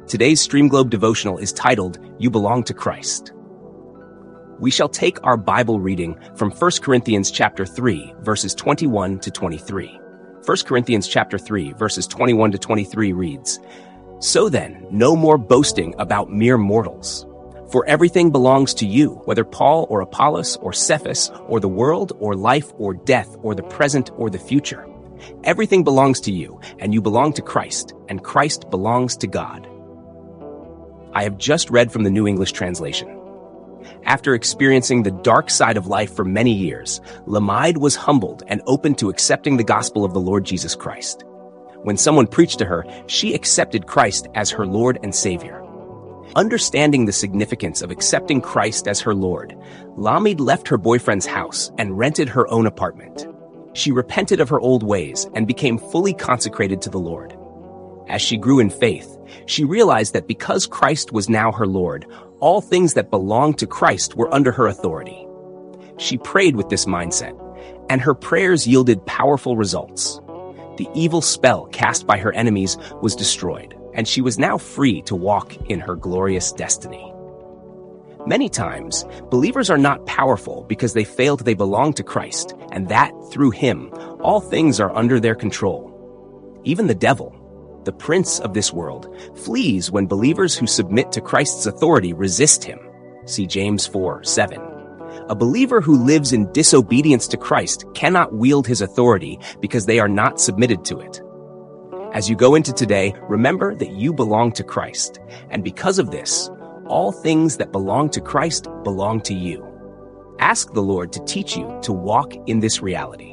Today's Stream Globe devotional is titled, You Belong to Christ. We shall take our Bible reading from 1 Corinthians chapter 3, verses 21 to 23. 1 Corinthians chapter 3, verses 21 to 23 reads, So then, no more boasting about mere mortals. For everything belongs to you, whether Paul or Apollos or Cephas or the world or life or death or the present or the future. Everything belongs to you, and you belong to Christ, and Christ belongs to God. I have just read from the New English Translation. After experiencing the dark side of life for many years, Lamide was humbled and open to accepting the gospel of the Lord Jesus Christ. When someone preached to her, she accepted Christ as her Lord and Savior. Understanding the significance of accepting Christ as her Lord, Lamide left her boyfriend's house and rented her own apartment. She repented of her old ways and became fully consecrated to the Lord. As she grew in faith, she realized that because Christ was now her Lord, all things that belonged to Christ were under her authority. She prayed with this mindset, and her prayers yielded powerful results. The evil spell cast by her enemies was destroyed, and she was now free to walk in her glorious destiny. Many times, believers are not powerful because they fail they belong to Christ, and that, through Him, all things are under their control. Even the devil, the prince of this world, flees when believers who submit to Christ's authority resist him. See James 4:7. A believer who lives in disobedience to Christ cannot wield his authority because they are not submitted to it. As you go into today, remember that you belong to Christ, and because of this, all things that belong to Christ belong to you. Ask the Lord to teach you to walk in this reality.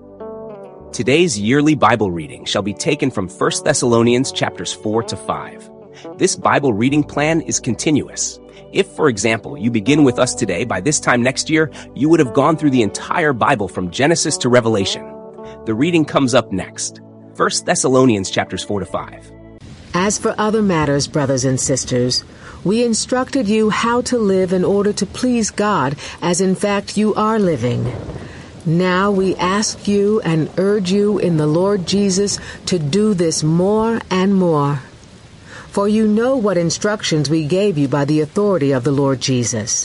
Today's yearly Bible reading shall be taken from 1 Thessalonians chapters 4 to 5. This Bible reading plan is continuous. If, for example, you begin with us today, by this time next year, you would have gone through the entire Bible from Genesis to Revelation. The reading comes up next. 1 Thessalonians chapters 4 to 5. As for other matters, brothers and sisters, we instructed you how to live in order to please God, as in fact you are living. Now we ask you and urge you in the Lord Jesus to do this more and more. For you know what instructions we gave you by the authority of the Lord Jesus.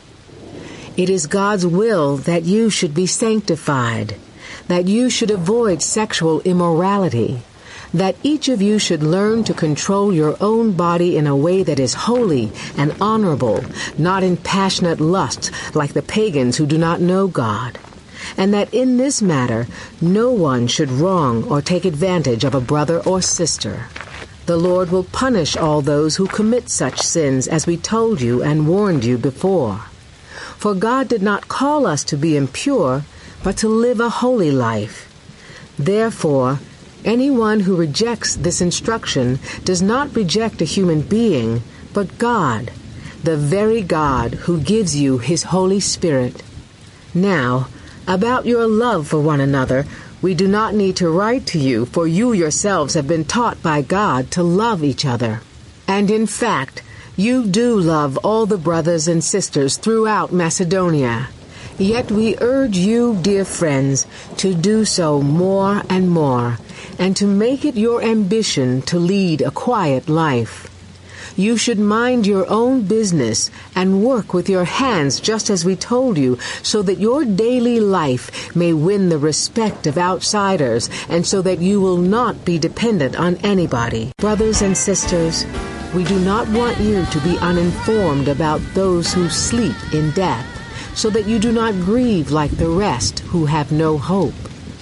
It is God's will that you should be sanctified, that you should avoid sexual immorality, that each of you should learn to control your own body in a way that is holy and honorable, not in passionate lust like the pagans who do not know God. And that in this matter no one should wrong or take advantage of a brother or sister. The Lord will punish all those who commit such sins, as we told you and warned you before. For God did not call us to be impure, but to live a holy life. Therefore, anyone who rejects this instruction does not reject a human being, but God, the very God who gives you His Holy Spirit. Now, about your love for one another, we do not need to write to you, for you yourselves have been taught by God to love each other. And in fact, you do love all the brothers and sisters throughout Macedonia. Yet we urge you, dear friends, to do so more and more, and to make it your ambition to lead a quiet life. You should mind your own business and work with your hands just as we told you, so that your daily life may win the respect of outsiders and so that you will not be dependent on anybody. Brothers and sisters, we do not want you to be uninformed about those who sleep in death, so that you do not grieve like the rest who have no hope.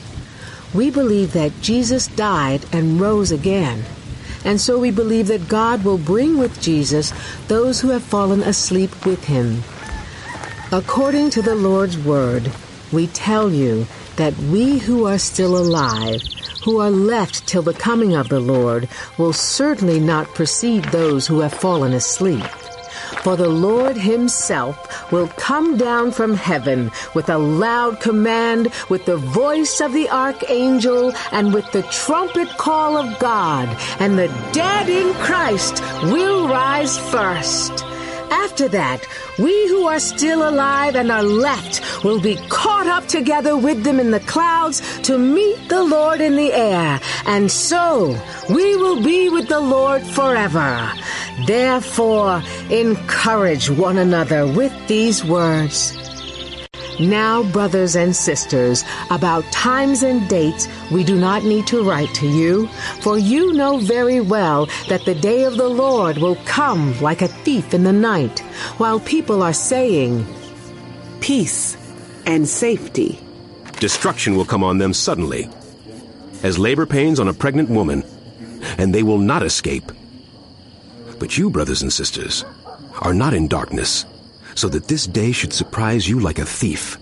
We believe that Jesus died and rose again. And so we believe that God will bring with Jesus those who have fallen asleep with Him. According to the Lord's word, we tell you that we who are still alive, who are left till the coming of the Lord, will certainly not precede those who have fallen asleep. For the Lord Himself will come down from heaven with a loud command, with the voice of the archangel, and with the trumpet call of God, and the dead in Christ will rise first. After that, we who are still alive and are left will be caught up together with them in the clouds to meet the Lord in the air, and so we will be with the Lord forever. Therefore, encourage one another with these words. Now, brothers and sisters, about times and dates we do not need to write to you, for you know very well that the day of the Lord will come like a thief in the night, while people are saying, peace and safety. Destruction will come on them suddenly, as labor pains on a pregnant woman, and they will not escape. But you, brothers and sisters, are not in darkness, so that this day should surprise you like a thief.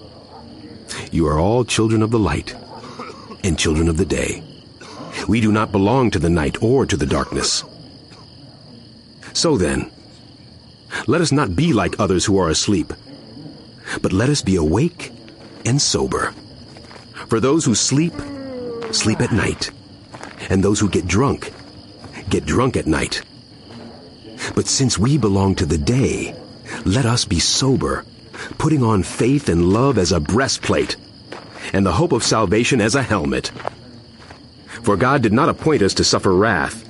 You are all children of the light and children of the day. We do not belong to the night or to the darkness. So then, let us not be like others who are asleep, but let us be awake and sober. For those who sleep, sleep at night, and those who get drunk at night. But since we belong to the day, let us be sober, putting on faith and love as a breastplate, and the hope of salvation as a helmet. For God did not appoint us to suffer wrath,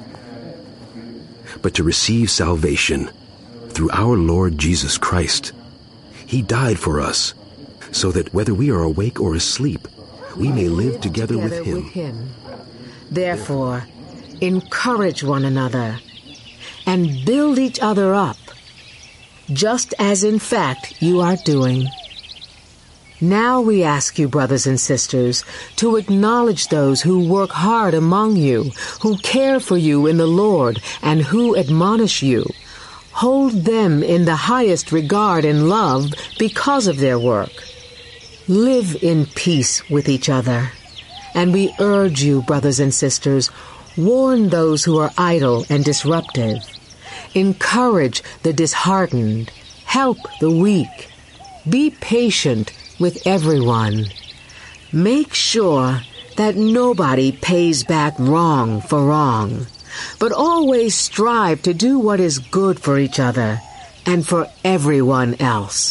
but to receive salvation through our Lord Jesus Christ. He died for us, so that whether we are awake or asleep, we may live together with Him. Therefore, encourage one another and build each other up, just as in fact you are doing. Now we ask you, brothers and sisters, to acknowledge those who work hard among you, who care for you in the Lord, and who admonish you. Hold them in the highest regard and love because of their work. Live in peace with each other. And we urge you, brothers and sisters, warn those who are idle and disruptive. Encourage the disheartened. Help the weak. Be patient with everyone. Make sure that nobody pays back wrong for wrong, but always strive to do what is good for each other and for everyone else.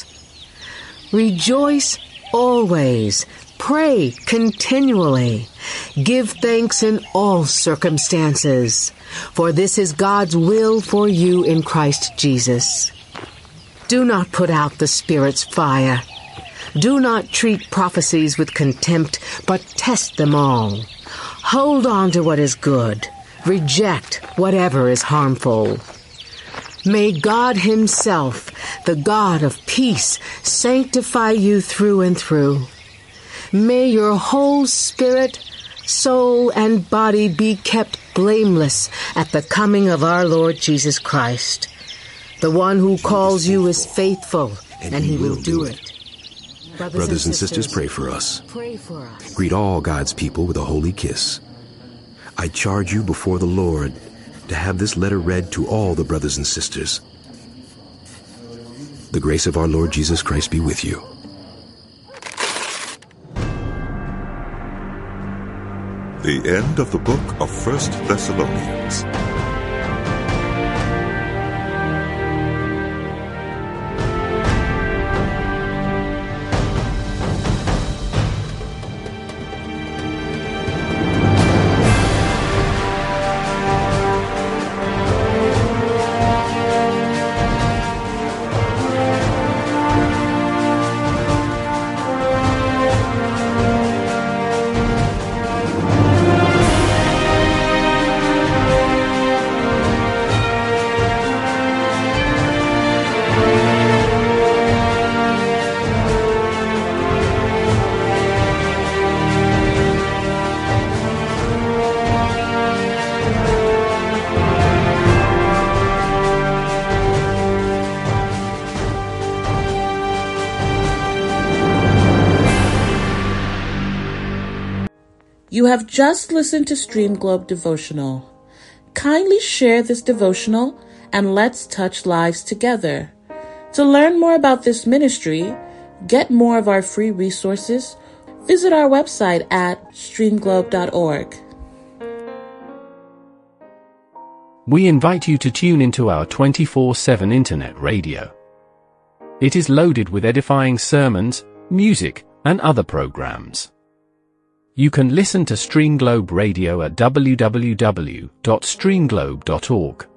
Rejoice always. Pray continually. Give thanks in all circumstances, for this is God's will for you in Christ Jesus. Do not put out the Spirit's fire. Do not treat prophecies with contempt, but test them all. Hold on to what is good. Reject whatever is harmful. May God Himself, the God of peace, sanctify you through and through. May your whole spirit, soul, and body be kept blameless at the coming of our Lord Jesus Christ. The one who calls you is faithful, and He will do it. Brothers and sisters, pray for us. Greet all God's people with a holy kiss. I charge you before the Lord to have this letter read to all the brothers and sisters. The grace of our Lord Jesus Christ be with you. The end of the book of 1 Thessalonians. You have just listened to Stream Globe Devotional. Kindly share this devotional and let's touch lives together. To learn more about this ministry, get more of our free resources, visit our website at streamglobe.org. We invite you to tune into our 24/7 internet radio. It is loaded with edifying sermons, music, and other programs. You can listen to Stream Globe Radio at www.streamglobe.org.